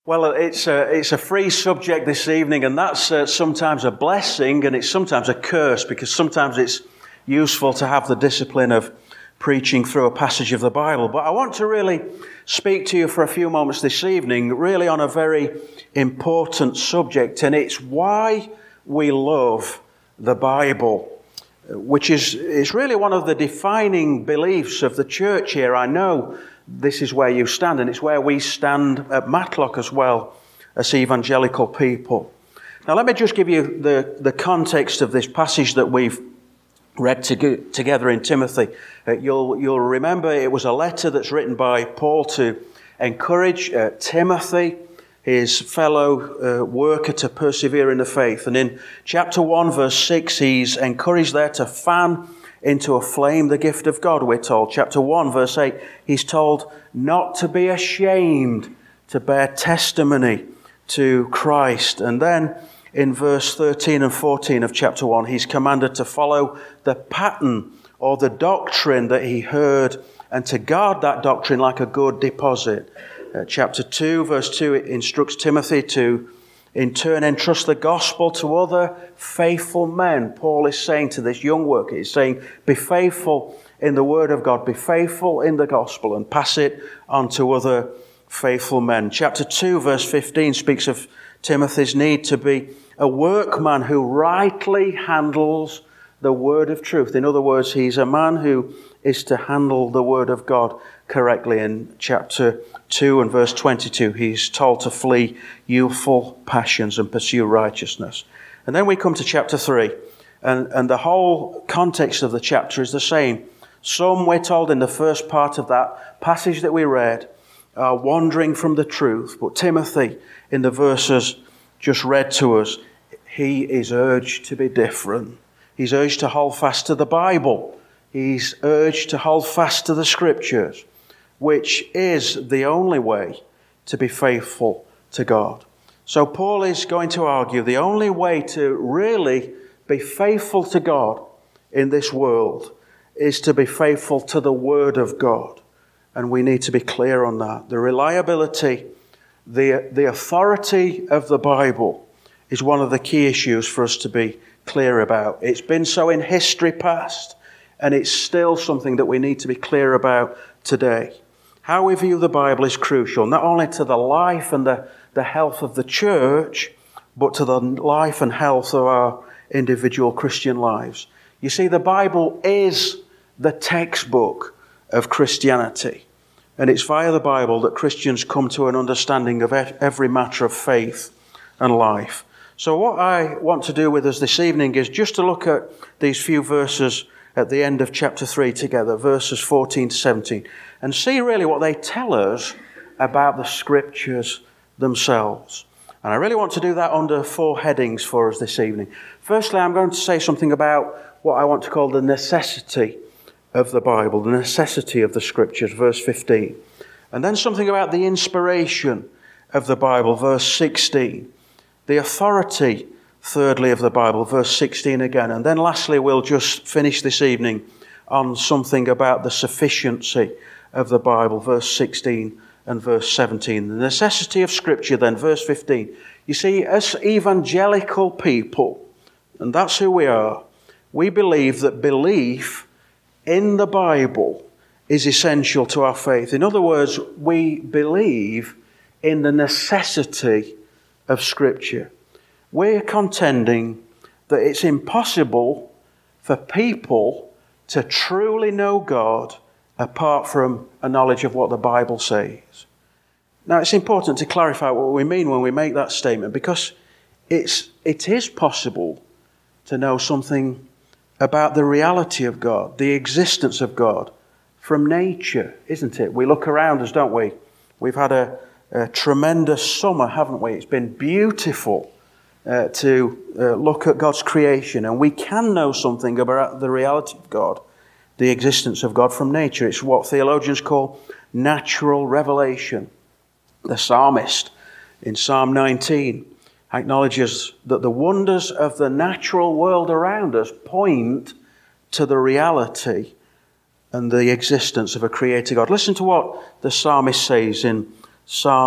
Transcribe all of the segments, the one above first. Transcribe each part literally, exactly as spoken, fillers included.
Well, it's a, it's a free subject this evening, and that's uh, sometimes a blessing and it's sometimes a curse, because sometimes it's useful to have the discipline of preaching through a passage of the Bible. But I want to really speak to you for a few moments this evening, really on a very important subject, and it's why we love the Bible, which is, is really one of the defining beliefs of the church here. I know this is where you stand, and it's where we stand at Matlock as well, as evangelical people. Now, let me just give you the, the context of this passage that we've read to, together in Timothy. Uh, you'll, you'll remember it was a letter that's written by Paul to encourage uh, Timothy, his fellow uh, worker, to persevere in the faith. And in chapter one, verse six, he's encouraged there to fan into a flame the gift of God, we're told. Chapter one, verse eight, he's told not to be ashamed to bear testimony to Christ. And then in verse thirteen and fourteen of chapter one, he's commanded to follow the pattern or the doctrine that he heard and to guard that doctrine like a good deposit. Uh, chapter two, verse two, it instructs Timothy to in turn entrust the gospel to other faithful men. Paul is saying to this young worker, he's saying, be faithful in the word of God, be faithful in the gospel, and pass it on to other faithful men. Chapter two, verse fifteen speaks of Timothy's need to be a workman who rightly handles the word of truth. In other words, he's a man who is to handle the word of God correctly. In chapter two and verse twenty-two, he's told to flee youthful passions and pursue righteousness. And then we come to chapter three, and, and the whole context of the chapter is the same. Some, we're told in the first part of that passage that we read, are wandering from the truth. But Timothy, in the verses just read to us, he is urged to be different. He's urged to hold fast to the Bible. He's urged to hold fast to the Scriptures, which is the only way to be faithful to God. So Paul is going to argue the only way to really be faithful to God in this world is to be faithful to the Word of God. And we need to be clear on that. The reliability, the, the authority of the Bible is one of the key issues for us to be clear about. It's been so in history past, and it's still something that we need to be clear about today. How we view the Bible is crucial, not only to the life and the, the health of the church, but to the life and health of our individual Christian lives. You see, the Bible is the textbook of Christianity, and it's via the Bible that Christians come to an understanding of every matter of faith and life. So what I want to do with us this evening is just to look at these few verses at the end of chapter three together, verses fourteen to seventeen, and see really what they tell us about the Scriptures themselves. And I really want to do that under four headings for us this evening. Firstly, I'm going to say something about what I want to call the necessity of the Bible, the necessity of the Scriptures, verse fifteen. And then something about the inspiration of the Bible, verse sixteen. The authority, thirdly, of the Bible, verse sixteen again. And then lastly, we'll just finish this evening on something about the sufficiency of the Bible, verse sixteen and verse seventeen. The necessity of Scripture then, verse fifteen. You see, as evangelical people, and that's who we are, we believe that belief in the Bible is essential to our faith. In other words, we believe in the necessity of Scripture. We're contending that it's impossible for people to truly know God apart from a knowledge of what the Bible says. Now, it's important to clarify what we mean when we make that statement, because it's, it is possible to know something about the reality of God, the existence of God from nature, isn't it? We look around us, don't we? We've had a, a tremendous summer, haven't we? It's been beautiful uh, to uh, look at God's creation, and we can know something about the reality of God, the existence of God from nature. It's what theologians call natural revelation. The psalmist in Psalm nineteen acknowledges that the wonders of the natural world around us point to the reality and the existence of a creator God. Listen to what the psalmist says in Psalm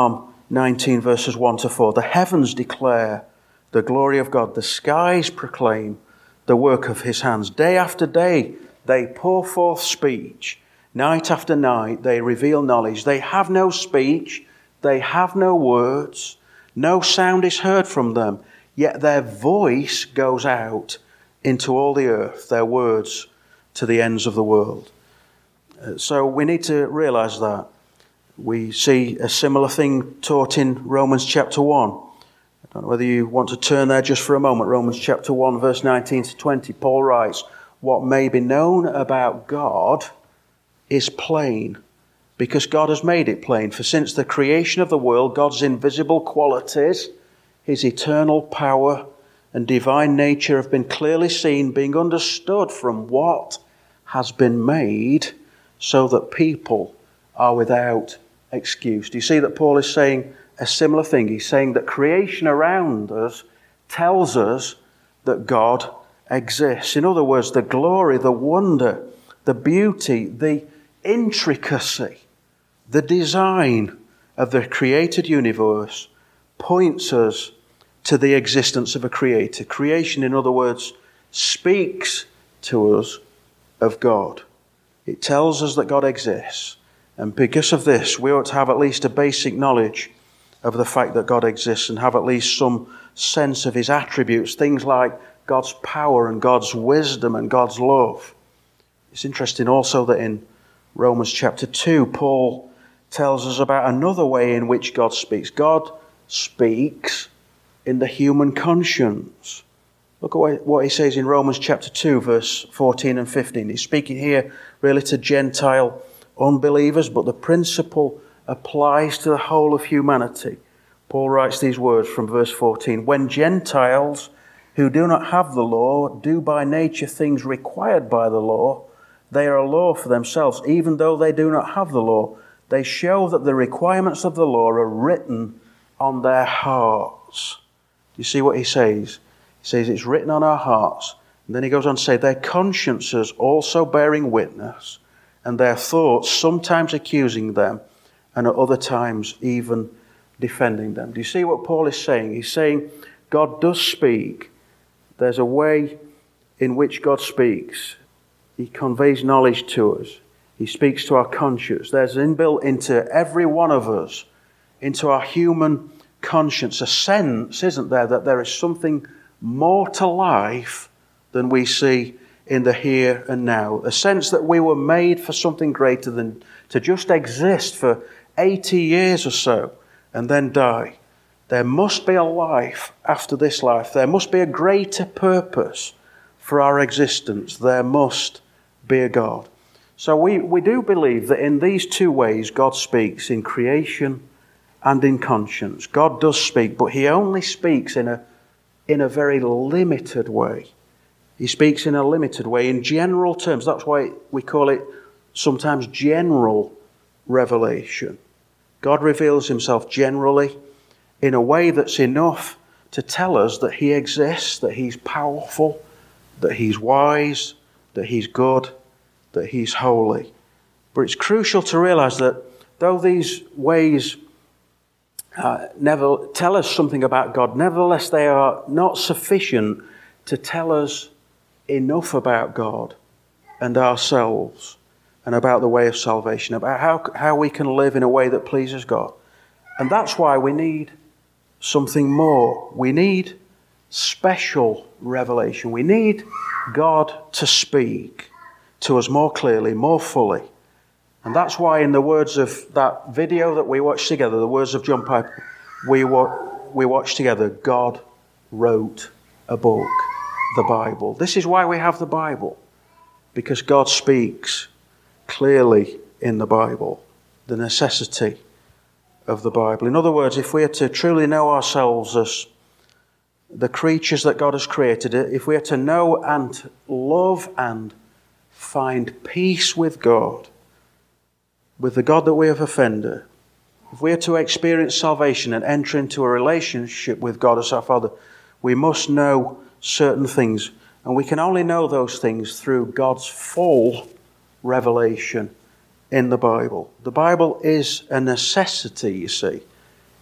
nineteen, verses one to four. The heavens declare the glory of God. The skies proclaim the work of his hands. Day after day they pour forth speech. Night after night they reveal knowledge. They have no speech. They have no words. No sound is heard from them. Yet their voice goes out into all the earth, their words to the ends of the world. Uh, so we need to realize that. We see a similar thing taught in Romans chapter one. I don't know whether you want to turn there just for a moment. Romans chapter one, verse nineteen to twenty. Paul writes, "What may be known about God is plain, because God has made it plain. For since the creation of the world, God's invisible qualities, his eternal power and divine nature have been clearly seen, being understood from what has been made, so that people are without excuse." Do you see that Paul is saying a similar thing? He's saying that creation around us tells us that God exists. In other words, the glory, the wonder, the beauty, the intricacy, the design of the created universe points us to the existence of a creator. Creation, in other words, speaks to us of God. It tells us that God exists. And because of this, we ought to have at least a basic knowledge of the fact that God exists and have at least some sense of his attributes, things like God's power and God's wisdom and God's love. It's interesting also that in Romans chapter two, Paul tells us about another way in which God speaks. God speaks in the human conscience. Look at what he says in Romans chapter two, verse fourteen and fifteen. He's speaking here really to Gentile unbelievers, but the principle applies to the whole of humanity. Paul writes these words from verse fourteen. "When Gentiles who do not have the law do by nature things required by the law, they are a law for themselves, even though they do not have the law. They show that the requirements of the law are written on their hearts." Do you see what he says? He says it's written on our hearts. And then he goes on to say, "Their consciences also bearing witness, and their thoughts sometimes accusing them, and at other times even defending them." Do you see what Paul is saying? He's saying God does speak. There's a way in which God speaks. He conveys knowledge to us. He speaks to our conscience. There's inbuilt into every one of us, into our human conscience, a sense, isn't there, that there is something more to life than we see in the here and now. A sense that we were made for something greater than to just exist for eighty years or so and then die. There must be a life after this life. There must be a greater purpose for our existence. There must be a God. So we, we do believe that in these two ways God speaks, in creation and in conscience. God does speak, but he only speaks in a, in a very limited way. He speaks in a limited way, in general terms. That's why we call it sometimes general revelation. God reveals himself generally in a way that's enough to tell us that he exists, that he's powerful, that he's wise, that he's good, that he's holy. But it's crucial to realize that though these ways uh, never tell us something about God, nevertheless they are not sufficient to tell us enough about God and ourselves and about the way of salvation, about how, how we can live in a way that pleases God. And that's why we need something more. We need special revelation. We need God to speak to us more clearly, more fully. And that's why in the words of that video that we watched together, the words of John Piper, we, wa- we watched together, God wrote a book, the Bible. This is why we have the Bible, because God speaks clearly in the Bible, the necessity of the Bible. In other words, if we are to truly know ourselves as the creatures that God has created, if we are to know and love and find peace with God, with the God that we have offended, if we are to experience salvation and enter into a relationship with God as our Father, we must know certain things. And we can only know those things through God's full revelation in the Bible. The Bible is a necessity, you see.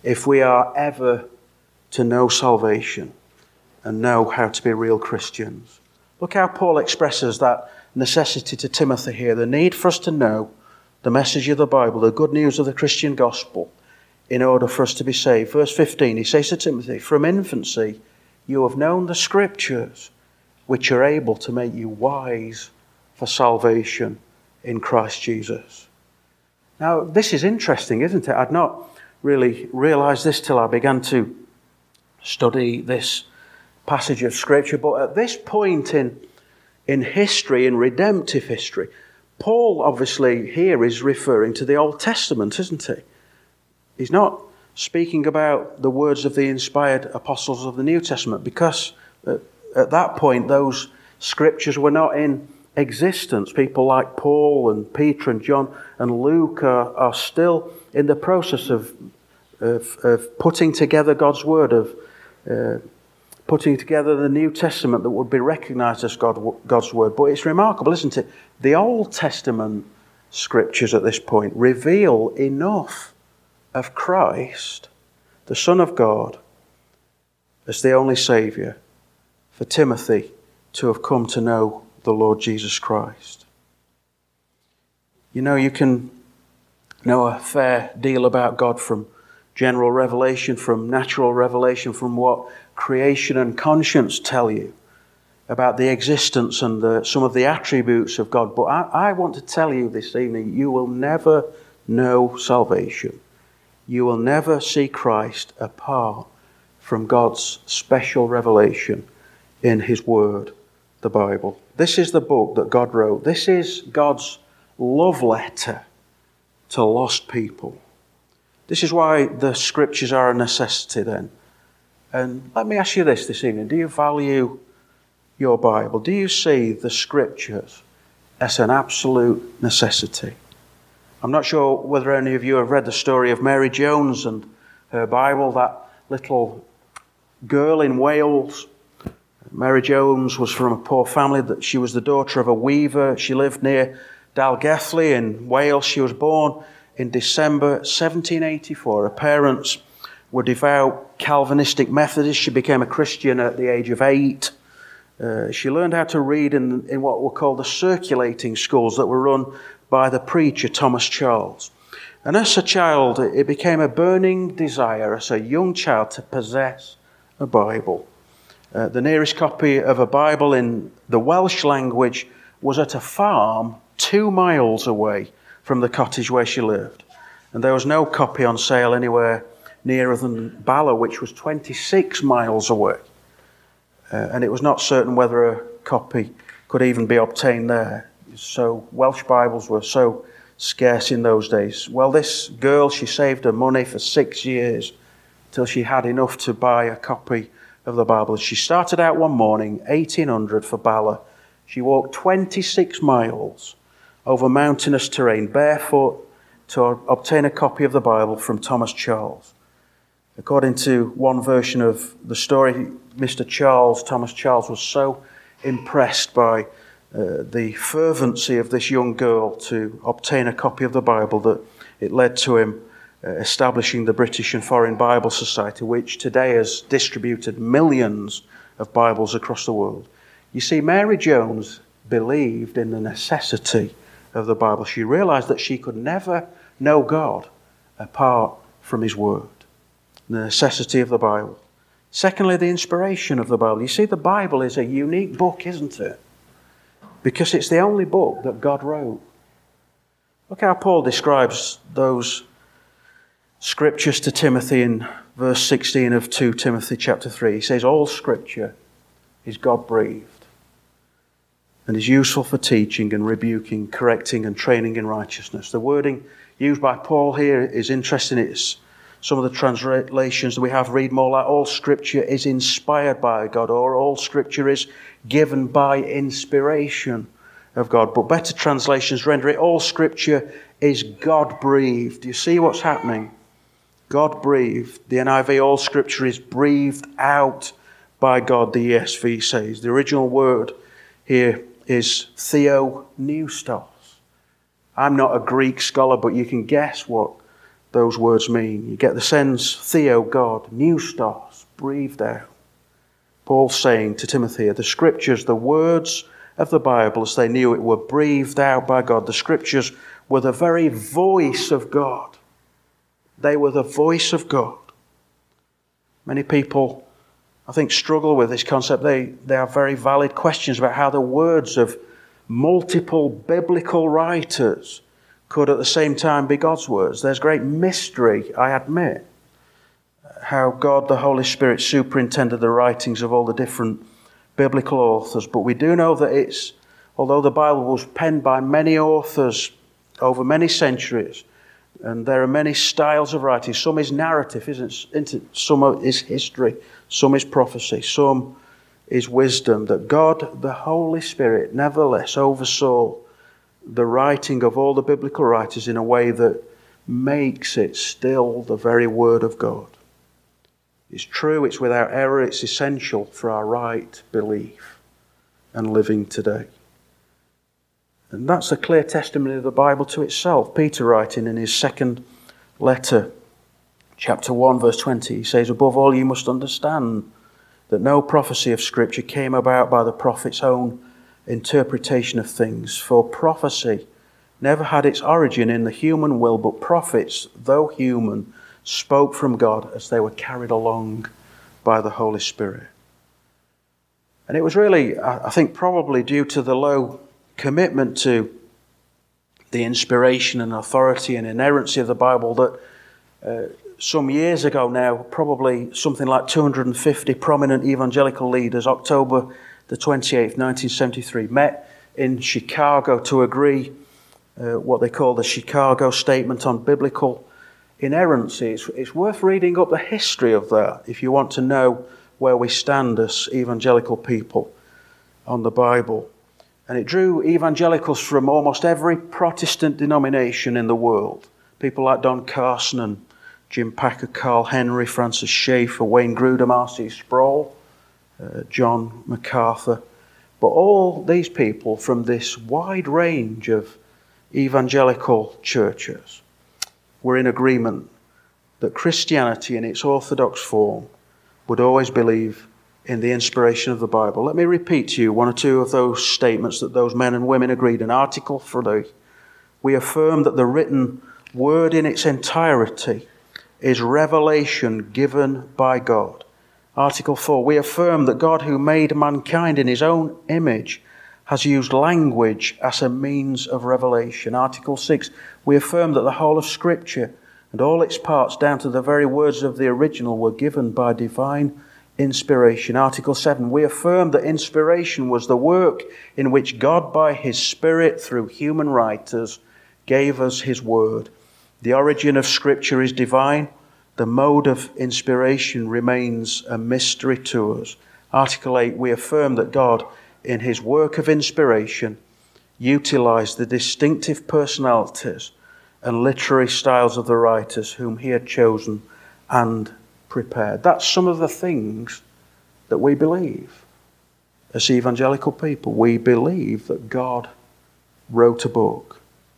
if we are ever to know salvation and know how to be real Christians. Look how Paul expresses that necessity to Timothy here, the need for us to know the message of the Bible, the good news of the Christian gospel, in order for us to be saved. Verse fifteen, he says to Timothy, from infancy you have known the Scriptures, which are able to make you wise for salvation in Christ Jesus. Now, this is interesting, isn't it? I'd not really realised this till I began to study this passage of Scripture, but at this point in, in history, in redemptive history, Paul obviously here is referring to the Old Testament, isn't he? He's not speaking about the words of the inspired apostles of the New Testament, because at, at that point those Scriptures were not in existence. People like Paul and Peter and John and Luke are, are still in the process of, of, of putting together God's Word, of uh, putting together the New Testament that would be recognized as God, God's Word. But it's remarkable, isn't it? The Old Testament Scriptures at this point reveal enough of Christ, the Son of God, as the only Saviour, for Timothy to have come to know the Lord Jesus Christ. You know, you can know a fair deal about God from general revelation, from natural revelation, from what creation and conscience tell you about the existence and the, some of the attributes of God. But I, I want to tell you this evening, you will never know salvation. You will never see Christ apart from God's special revelation in His Word, the Bible. This is the book that God wrote. This is God's love letter to lost people. This is why the Scriptures are a necessity then. And let me ask you this this evening. Do you value your Bible? Do you see the Scriptures as an absolute necessity? I'm not sure whether any of you have read the story of Mary Jones and her Bible, that little girl in Wales. Mary Jones was from a poor family. That she was the daughter of a weaver. She lived near Dalgethley in Wales. She was born in December seventeen eighty-four. Her parents were devout Calvinistic Methodists. She became a Christian at the age of eight. Uh, she learned how to read in, in what were called the circulating schools that were run by the preacher Thomas Charles. And as a child, it became a burning desire as a young child to possess a Bible. Uh, the nearest copy of a Bible in the Welsh language was at a farm two miles away from the cottage where she lived. And there was no copy on sale anywhere nearer than Bala, which was twenty-six miles away. Uh, and it was not certain whether a copy could even be obtained there. So Welsh Bibles were so scarce in those days. Well, this girl, she saved her money for six years till she had enough to buy a copy of the Bible. She started out one morning, eighteen hundred for Bala. She walked twenty-six miles over mountainous terrain, barefoot, to obtain a copy of the Bible from Thomas Charles. According to one version of the story, Mister Charles, Thomas Charles, was so impressed by uh, the fervency of this young girl to obtain a copy of the Bible that it led to him uh, establishing the British and Foreign Bible Society, which today has distributed millions of Bibles across the world. You see, Mary Jones believed in the necessity of the Bible. She realized that she could never know God apart from His Word. The necessity of the Bible. Secondly, the inspiration of the Bible. You see, the Bible is a unique book, isn't it? Because it's the only book that God wrote. Look how Paul describes those Scriptures to Timothy in verse sixteen of Second Timothy chapter three. He says, all Scripture is God-breathed and is useful for teaching and rebuking, correcting and training in righteousness. The wording used by Paul here is interesting. It's some of the translations that we have read more like all Scripture is inspired by God, or all Scripture is given by inspiration of God. But better translations render it all Scripture is God-breathed. You see what's happening? God-breathed. The N I V, all Scripture is breathed out by God, the E S V says. The original word here is theopneustos. I'm not a Greek scholar, but you can guess what those words mean. You get the sense, Theo, God, Neustos, breathed out. Paul's saying to Timothy, the Scriptures, the words of the Bible as they knew it, were breathed out by God. The Scriptures were the very voice of God. They were the voice of God. Many people, I think, struggle with this concept. They, they have very valid questions about how the words of multiple biblical writers could at the same time be God's words. There's great mystery, I admit, how God the Holy Spirit superintended the writings of all the different biblical authors. But we do know that it's, although the Bible was penned by many authors over many centuries, and there are many styles of writing. Some is narrative, isn't it? Some is history, some is prophecy, some is wisdom. That God, the Holy Spirit, nevertheless oversaw the writing of all the biblical writers in a way that makes it still the very Word of God. It's true, it's without error, it's essential for our right belief and living today. And that's a clear testimony of the Bible to itself. Peter writing in his second letter, chapter one, verse twenty, he says, above all you must understand that no prophecy of Scripture came about by the prophet's own interpretation of things. For prophecy never had its origin in the human will, but prophets, though human, spoke from God as they were carried along by the Holy Spirit. And it was really, I think, probably due to the low commitment to the inspiration and authority and inerrancy of the Bible that uh, some years ago now, probably something like two hundred fifty prominent evangelical leaders, October the twenty-eighth, nineteen seventy-three, met in Chicago to agree uh, what they call the Chicago Statement on Biblical Inerrancy. It's, it's worth reading up the history of that if you want to know where we stand as evangelical people on the Bible. And it drew evangelicals from almost every Protestant denomination in the world. People like Don Carson and Jim Packer, Carl Henry, Francis Schaeffer, Wayne Grudem, R C Sproul, uh, John MacArthur. But all these people from this wide range of evangelical churches were in agreement that Christianity in its orthodox form would always believe in the inspiration of the Bible. Let me repeat to you one or two of those statements that those men and women agreed in. Article three, we affirm that the written word in its entirety is revelation given by God. Article four, we affirm that God, who made mankind in his own image, has used language as a means of revelation. Article six, we affirm that the whole of Scripture and all its parts, down to the very words of the original, were given by divine inspiration. Article seven, we affirm that inspiration was the work in which God, by his Spirit, through human writers, gave us his word. The origin of Scripture is divine. The mode of inspiration remains a mystery to us. Article eight, we affirm that God, in his work of inspiration, utilized the distinctive personalities and literary styles of the writers whom he had chosen and prepared. That's some of the things that we believe as evangelical people. We believe that God wrote a book.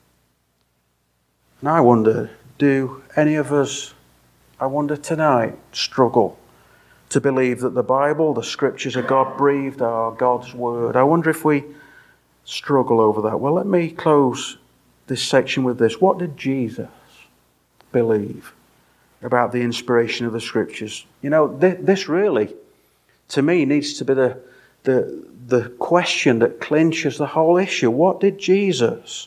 And I wonder, do any of us, I wonder tonight, struggle to believe that the Bible, the Scriptures are God-breathed, are God's Word? I wonder if we struggle over that. Well, let me close this section with this. What did Jesus believe about the inspiration of the Scriptures? You know, th- this really, to me, needs to be the, the, the question that clinches the whole issue. What did Jesus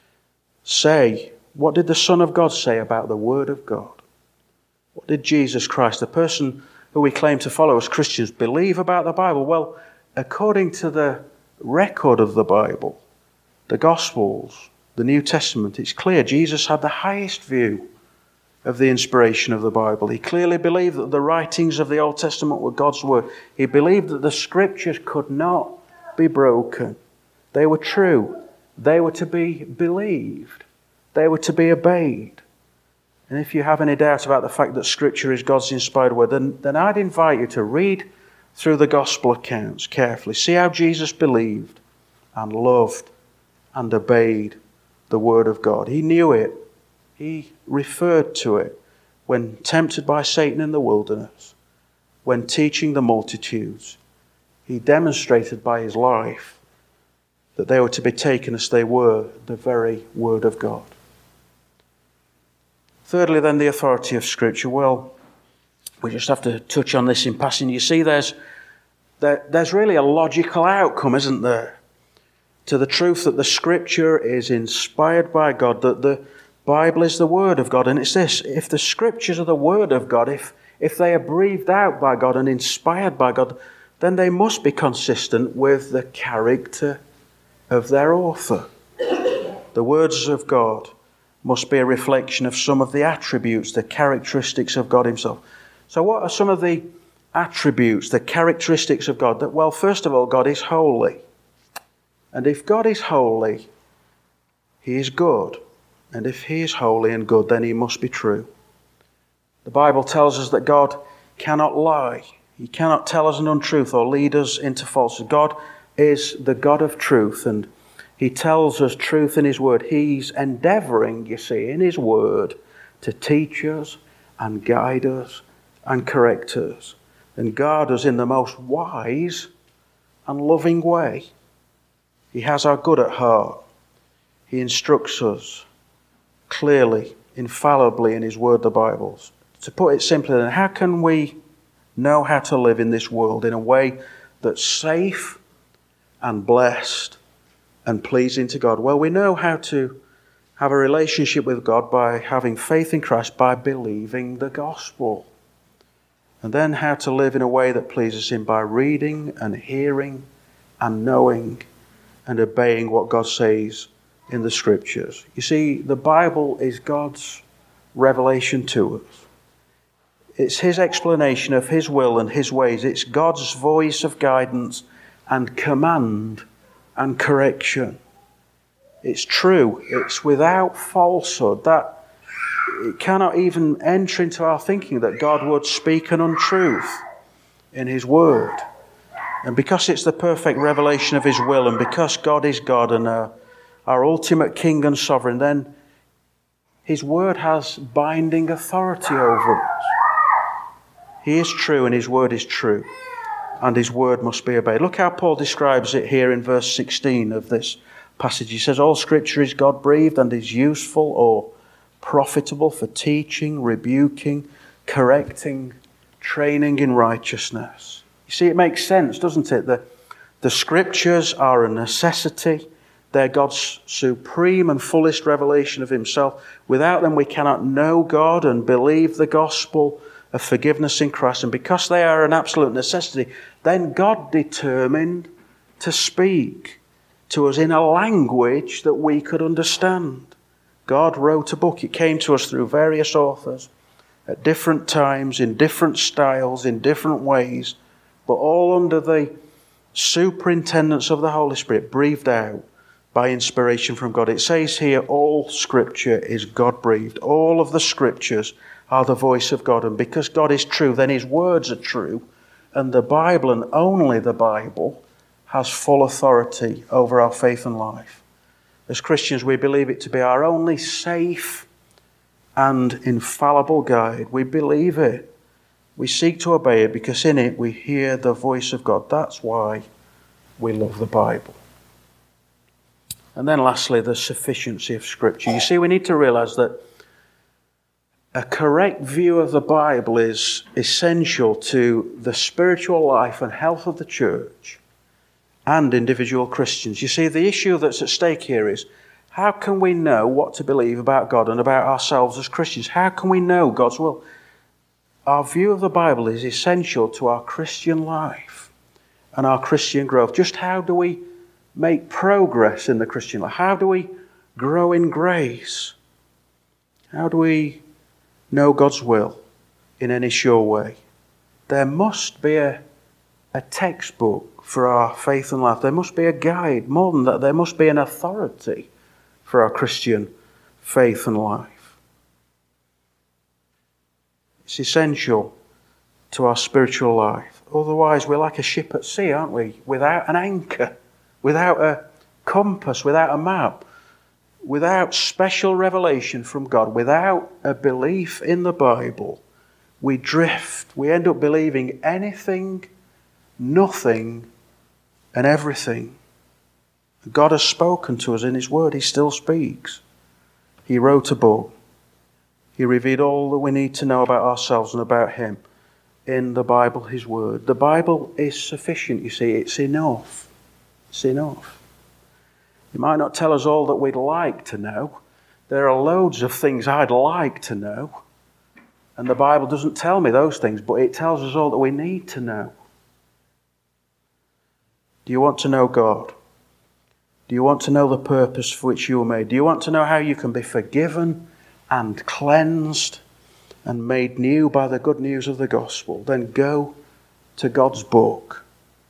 say? What did the Son of God say about the Word of God? What did Jesus Christ, the person who we claim to follow as Christians, believe about the Bible? Well, according to the record of the Bible, the Gospels, the New Testament, it's clear Jesus had the highest view of the inspiration of the Bible. He clearly believed that the writings of the Old Testament were God's Word. He believed that the Scriptures could not be broken. They were true. They were to be believed. They were to be obeyed. And if you have any doubt about the fact that Scripture is God's inspired word, then, then I'd invite you to read through the Gospel accounts carefully. See how Jesus believed and loved and obeyed the Word of God. He knew it. He referred to it when tempted by Satan in the wilderness, when teaching the multitudes. He demonstrated by his life that they were to be taken as they were, the very Word of God. Thirdly, then, the authority of Scripture. Well, we just have to touch on this in passing. You see, there's there, there's really a logical outcome, isn't there, to the truth that the Scripture is inspired by God, that the Bible is the Word of God. And it's this: if the Scriptures are the Word of God, if if they are breathed out by God and inspired by God, then they must be consistent with the character of their author. The words of God must be a reflection of some of the attributes, the characteristics of God himself. So what are some of the attributes, the characteristics of God? That, well, first of all, God is holy. And if God is holy, he is good. And if he is holy and good, then he must be true. The Bible tells us that God cannot lie. He cannot tell us an untruth or lead us into falsehood. God is the God of truth, and he tells us truth in his word. He's endeavouring, you see, in his word to teach us and guide us and correct us and guard us in the most wise and loving way. He has our good at heart. He instructs us clearly, infallibly in his word, the Bible. To put it simply, then, how can we know how to live in this world in a way that's safe and blessed and pleasing to God? Well, we know how to have a relationship with God by having faith in Christ, by believing the gospel. And then how to live in a way that pleases him by reading and hearing and knowing and obeying what God says in the Scriptures. You see, the Bible is God's revelation to us. It's his explanation of his will and his ways. It's God's voice of guidance and command and correction. It's true. It's without falsehood. That it cannot even enter into our thinking that God would speak an untruth in his word. And because it's the perfect revelation of his will, and because God is God and our, our ultimate King and Sovereign, then his word has binding authority over us. He is true and his word is true, and his word must be obeyed. Look how Paul describes it here in verse sixteen of this passage. He says, all Scripture is God-breathed and is useful or profitable for teaching, rebuking, correcting, training in righteousness. You see, it makes sense, doesn't it? The, the Scriptures are a necessity. They're God's supreme and fullest revelation of himself. Without them, we cannot know God and believe the gospel of forgiveness in Christ. And because they are an absolute necessity, then God determined to speak to us in a language that we could understand. God wrote a book. It came to us through various authors at different times, in different styles, in different ways, but all under the superintendence of the Holy Spirit, breathed out by inspiration from God. It says here, all Scripture is God-breathed. All of the Scriptures are the voice of God. And because God is true, then his words are true. And the Bible, and only the Bible, has full authority over our faith and life. As Christians, we believe it to be our only safe and infallible guide. We believe it. We seek to obey it because in it we hear the voice of God. That's why we love the Bible. And then lastly, the sufficiency of Scripture. You see, we need to realize that a correct view of the Bible is essential to the spiritual life and health of the church and individual Christians. You see, the issue that's at stake here is, how can we know what to believe about God and about ourselves as Christians? How can we know God's will? Our view of the Bible is essential to our Christian life and our Christian growth. Just how do we make progress in the Christian life? How do we grow in grace? How do we know God's will in any sure way? There must be a, a textbook for our faith and life. There must be a guide. More than that, there must be an authority for our Christian faith and life. It's essential to our spiritual life. Otherwise, we're like a ship at sea, aren't we? Without an anchor, without a compass, without a map. without special revelation from God, without a belief in the Bible, we drift. We end up believing anything, nothing, and everything. God has spoken to us in His Word. He still speaks. He wrote a book. He revealed all that we need to know about ourselves and about Him in the Bible, His Word. The Bible is sufficient, you see. It's enough. It's enough. It might not tell us all that we'd like to know. There are loads of things I'd like to know. And the Bible doesn't tell me those things, but it tells us all that we need to know. Do you want to know God? Do you want to know the purpose for which you were made? Do you want to know how you can be forgiven and cleansed and made new by the good news of the gospel? Then go to God's book.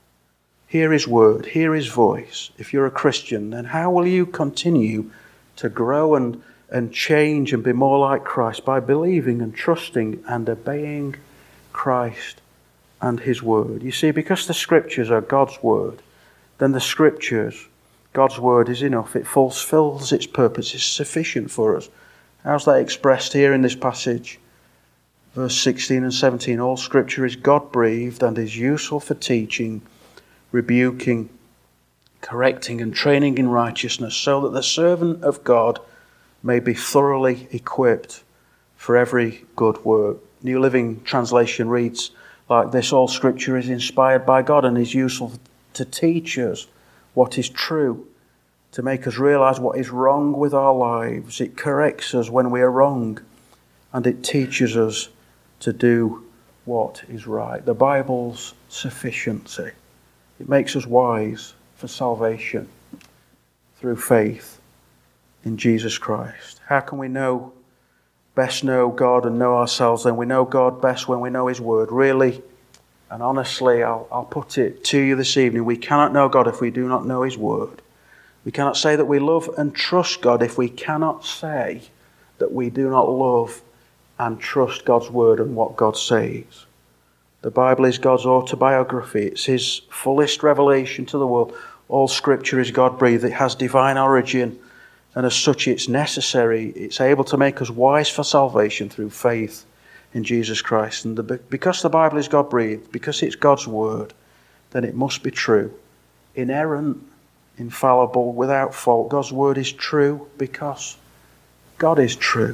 Hear His word, hear His voice. If you're a Christian, then how will you continue to grow and, and change and be more like Christ? By believing and trusting and obeying Christ and His word. You see, because the Scriptures are God's word, then the Scriptures, God's word, is enough. It fulfills its purpose. It's sufficient for us. How's that expressed here in this passage? Verse sixteen and seventeen. All Scripture is God-breathed and is useful for teaching, rebuking, correcting and training in righteousness, so that the servant of God may be thoroughly equipped for every good work. New Living Translation reads like this: all Scripture is inspired by God and is useful to teach us what is true, to make us realize what is wrong with our lives. It corrects us when we are wrong, and it teaches us to do what is right. The Bible's sufficiency. It makes us wise for salvation through faith in Jesus Christ. How can we know, best know God and know ourselves? Then we know God best when we know His word. Really and honestly, I'll, I'll put it to you this evening, we cannot know God if we do not know His word. We cannot say that we love and trust God if we cannot say that we do not love and trust God's word and what God says. The Bible is God's autobiography. It's His fullest revelation to the world. All Scripture is God-breathed. It has divine origin, and as such it's necessary. It's able to make us wise for salvation through faith in Jesus Christ. And the, because the Bible is God-breathed, because it's God's word, then it must be true. Inerrant, infallible, without fault. God's word is true because God is true.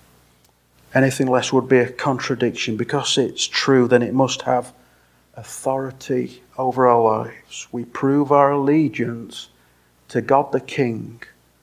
Anything less would be a contradiction. Because it's true, then it must have authority over our lives. We prove our allegiance to God the King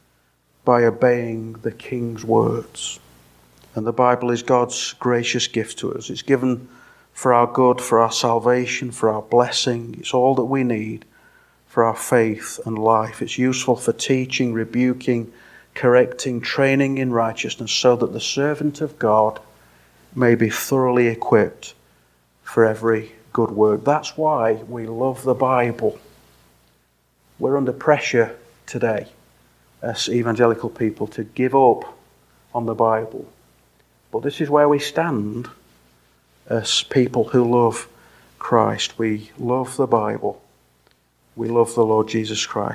by obeying the King's words. And the Bible is God's gracious gift to us. It's given for our good, for our salvation, for our blessing. It's all that we need for our faith and life. It's useful for teaching, rebuking, correcting, training in righteousness, so that the servant of God may be thoroughly equipped for every good work. That's why we love the Bible. We're under pressure today as evangelical people to give up on the Bible. But this is where we stand as people who love Christ. We love the Bible. We love the Lord Jesus Christ.